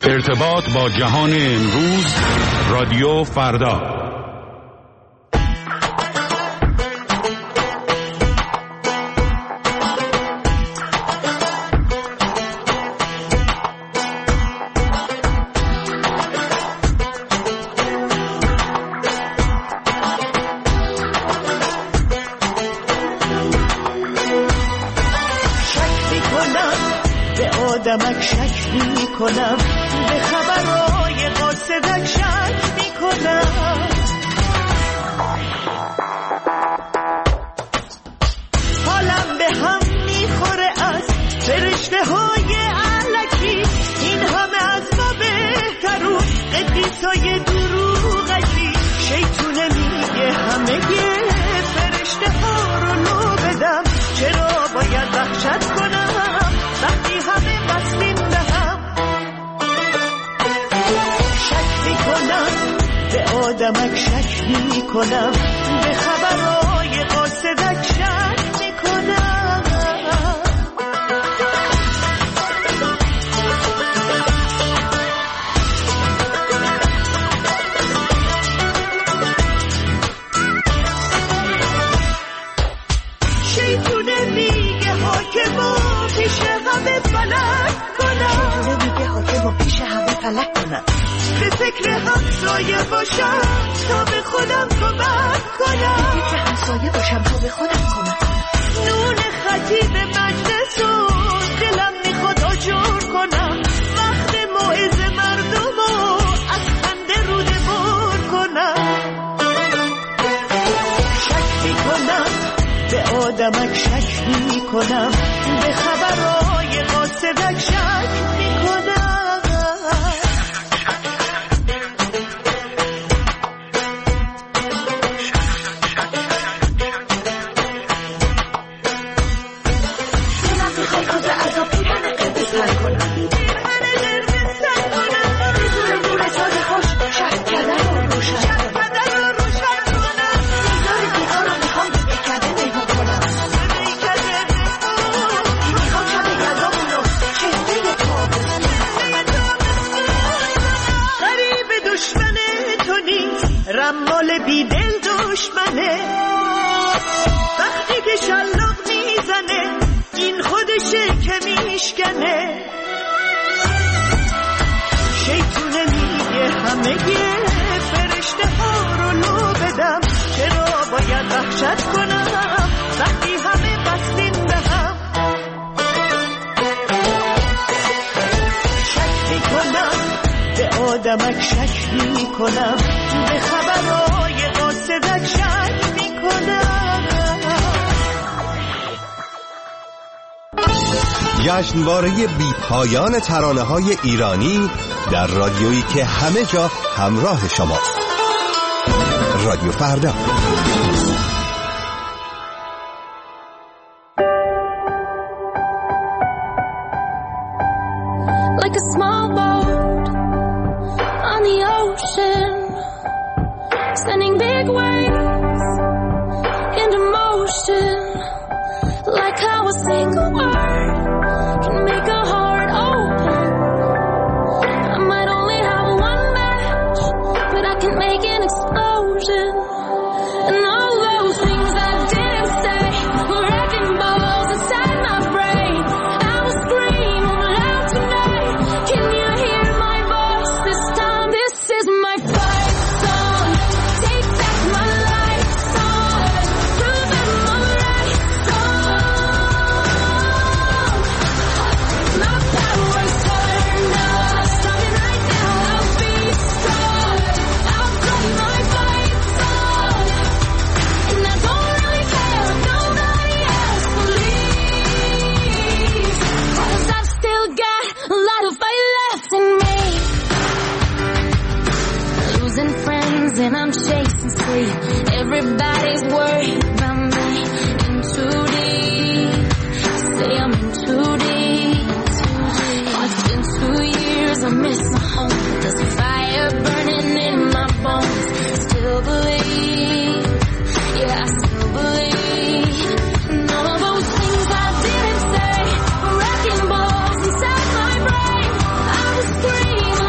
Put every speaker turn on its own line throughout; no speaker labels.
ارتباط با جهان امروز، رادیو فردا.
آدمک شک می کنم، به خبرهای قاصدک شک می کنم. حالم به هم می خوره از فرشته های علکی، این همه از ما بهترون قدیسای دروغکی. شیطونه میگه همه فرشته ها رو لو بدم، چرا باید وحشت کنم وقتی همه بستیم به هم. شک می کنم، به آدمک شک می کنم، به خبرهای قاصدک شک می کنم. شیطونه میگه حاکمو پیش همه فلک کنم، شیطونه میگه حاکمو پیش همه فلک کنم. به فکر همسایه باشم تا به خودم کمک کنم، به فکر همسایه باشم تا به خودم کمک کنم. نون خطیب مجلس و دلم میخواد آجور کنم، وقت موعظه مردمو از خنده روده بر کنم. شک میکنم، به آدمک شک میکنم، به خبرهای قاصدک شک میکنم. رمال بی دل دشمنه، وقتی که شلاق میزنه این خودشه که میشکنه. شیطونه میگه همه فرشته ها رو لو بدم، چرا باید وحشت کنم وقتی همه بستیم به هم. شک میکنم، به آدمک شک میکنم، به خبرهای قاصدک شک میکنم.
جشنواره بی پایان ترانه‌های ایرانی در رادیویی که همه جا همراه شماست. رادیو فردا.
Like a small boat on the ocean, sending big waves into motion. Like how a single word can make a heart open. I might only have one match, but I can make an explosion. And all those things I didn't say were wrecking balls inside my brain. I will scream loud tonight. Can you hear my voice this time? This is my fight song. Take back my life song. Prove I'm alright song. My power's turned up. Starting right now, I'll be strong. I'll play my fight song. And I don't really care if nobody else believes, 'cause I've still got a lot of fight left in me. Losing friends and I'm chasing sleep. Everybody's worried about me. In too deep. Say I'm in too deep. It's been 2 years, I miss my home. There's a fire burning in my bones. Still believe, yeah, I still believe. And all of those things I didn't say were wrecking balls inside my brain. I was screaming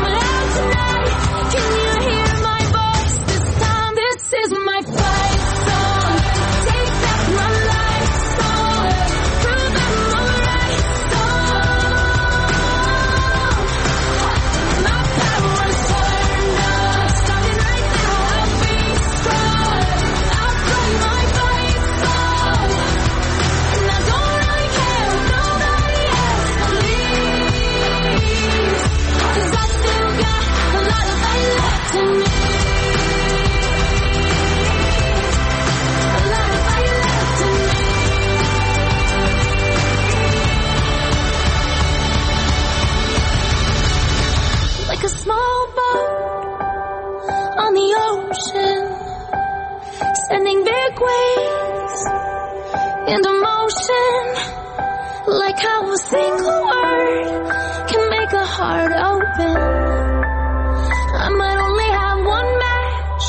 into motion, like how a single word can make a heart open. I might only have one match,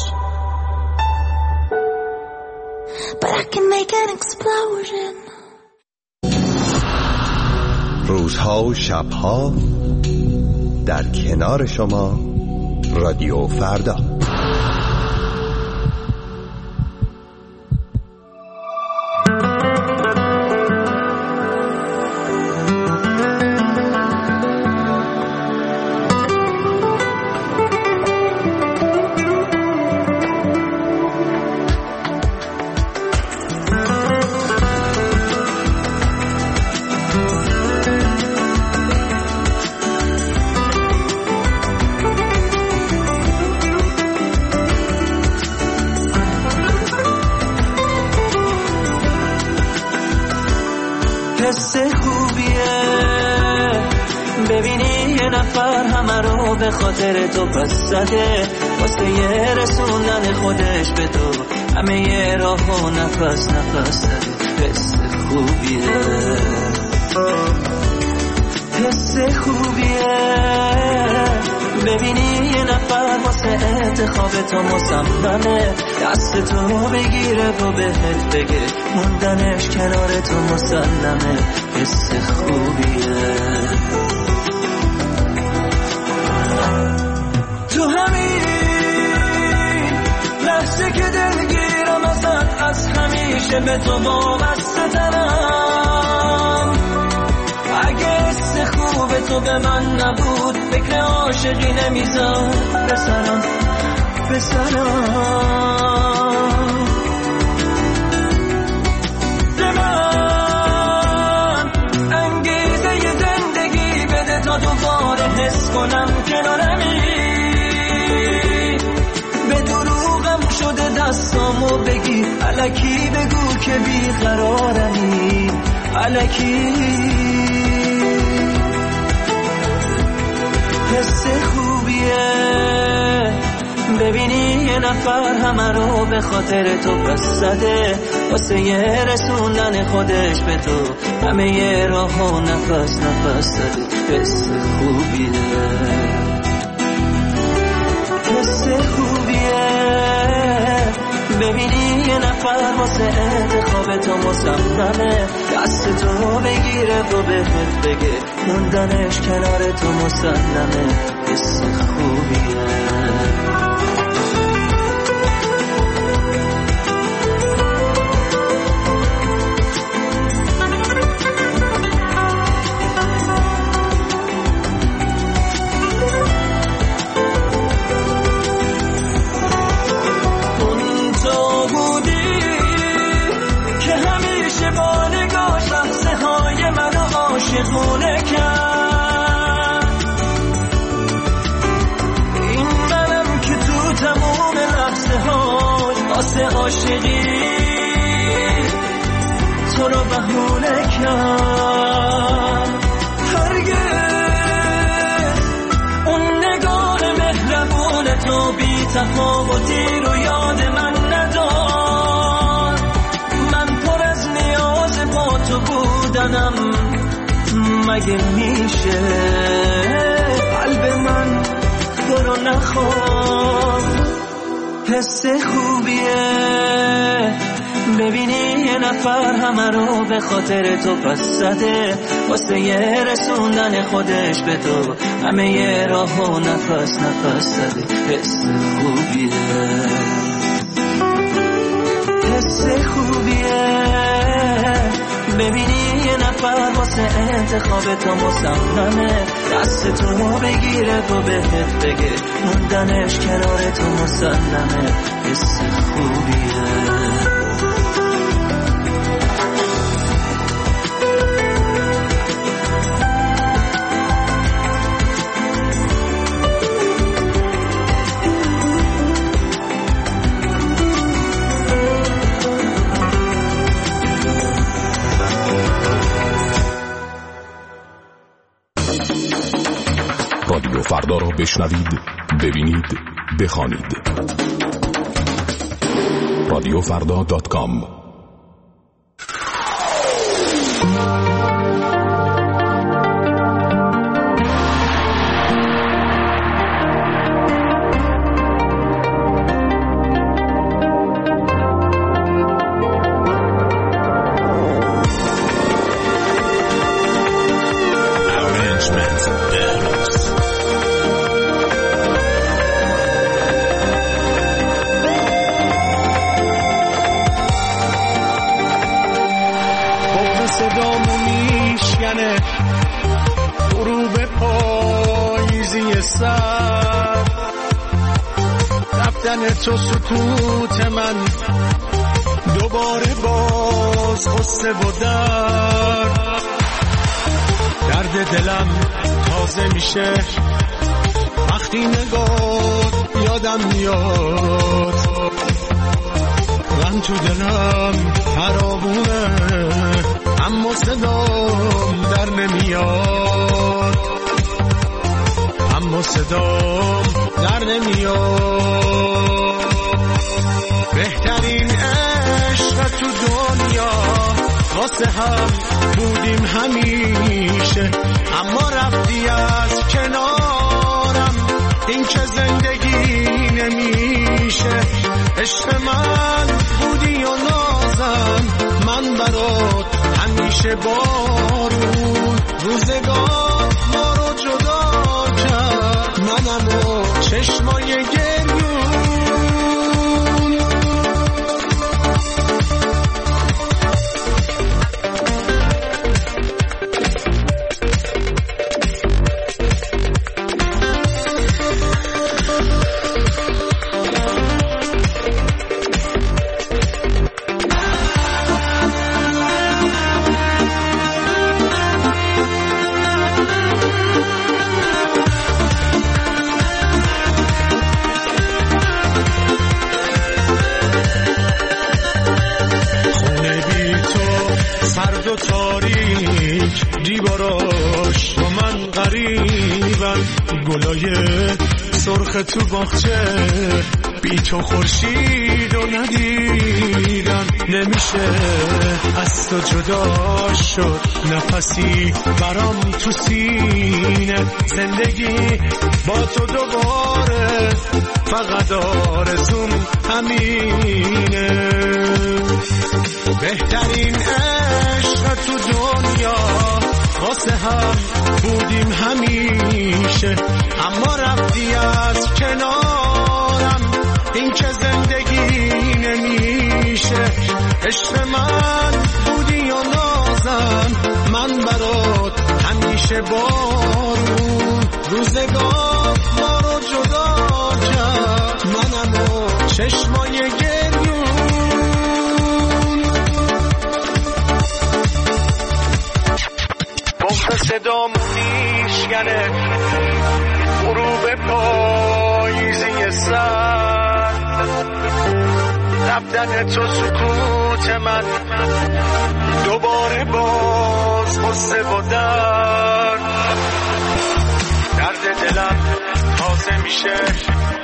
but I can make an explosion.
روزها و شبها در کنار شما رادیو فردا.
حس خوبیه ببینی یه نفر همه رو به خاطر تو پس زده، واسه یه رسوندن خودش به تو همه یه راه و نفس نفس زده. حس خوبیه، حس خوبیه ببینی یه نفر واسه انتخاب تو مصممه، دست تو بگیره و بهت بگه موندنش کنار تو مسلمه. حس خوبیه، تو همین لحظه که دلگیرم ازت از همیشه به تو وابسته ترم. اگه حس خوب تو به من نبود فکر عاشقی نمیزم بسرم به من انگیزه ی زندگی بده تا دوباره حس کنم کنارمی. به دروغم شده دستامو بگی الکی بگو که بیقرارمی الکی. حس خوبیه ببینی یه نفر همه رو به خاطر تو پس زده، واسه یه رسوندن خودش به تو همه یه راه و نفس نفس زده. حس خوبیه، حس خوبیه ببینی یه نفر واسه انتخاب تو مصممه، دست تو بگیره و بهت بگه موندنش کنار تو مسلمه. حس خوبیه. عاشقونه کرد این منم که تو تموم لحظه هاش واسه عاشقی تو رو بهونه کرد. هرگز اون نگاه مهربون تو بی تفاوتی رو یاد من نداد. من پر از نیاز با تو بودنم، مگه میشه قلب من تو رو نخواد. حس خوبیه ببینی یه نفر همه رو به خاطر تو پس زده، واسه یه رسوندن خودش به تو همه یه راه و نفس نفس زده. حس خوبیه، حس خوبیه ببینی یه نفر واسه انتخاب تو مصممه، دست تو بگیره و بهت بگه موندنش کنار تو مسلمه. حس خوبیه.
رادیو فردا را بشنوید، ببینید، بخوانید. رادیوفردا.com
سر، رفتن تو سکوت من، دوباره باز غصه و درد دلم تازه میشه وقتی نگاه یادم میاد، من تو دلم فراوونه اما صدام در نمیاد، اما صدام در نمیاد. بهترین عشق تو دنیا واسه هم بودیم همیشه، اما رفتی از کنارم، این که زندگی نمیشه. عشق من بودی و نازم، من برات همیشه بارون، روزگار ما رو جدا کرد، منم و چشمای گریون. سرد و تاریک دیواراش با من غریبن، گلای سرخ تو باغچه بی تو خورشید و ندیدن. نمیشه از تو جدا شد، نفسی برام تو سینه، زندگی با تو دوباره فقط آرزوم همینه. بهترین عشق تو دنیا واسه هم بودیم همیشه، اما رفتی از کنارم، این که زندگی نمیشه. عشق من بودی و نازم، من برات همیشه بارون، روزگار ما رو جدا کرد، منم و چشمای گریون. بغض صدام میشکنه غروب پاییزی سر، رفتن تو سکوت من، دوباره باز غصه و درد دلم تازه میشه